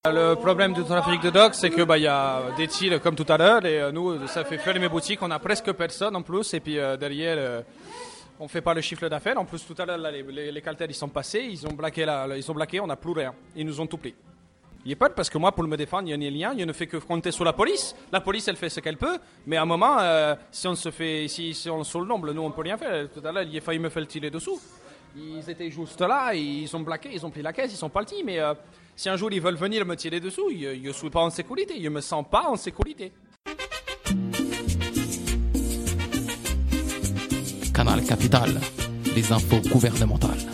Le problème du trafic de drogue, c'est que y a des tirs comme tout à l'heure et nous, ça fait fermer boutiques, on a presque personne en plus et puis derrière, on fait pas le chiffre d'affaires. En plus, tout à l'heure, les cartels ils sont passés, ils ont bloqué, on n'a plus rien, ils nous ont tout pris. Il n'y a pas parce que moi, pour me défendre, il n'y a rien, je ne fais que compter sur la police. La police, elle fait ce qu'elle peut, mais à un moment, si on est sur le nombre, nous, on peut rien faire. Tout à l'heure, il a failli me faire tirer dessous. Ils étaient juste là, ils ont bloqué, ils ont pris la caisse, ils sont partis. Mais si un jour ils veulent venir me tirer dessous, je ne suis pas en sécurité, je ne me sens pas en sécurité. Canal Capital, les infos gouvernementales.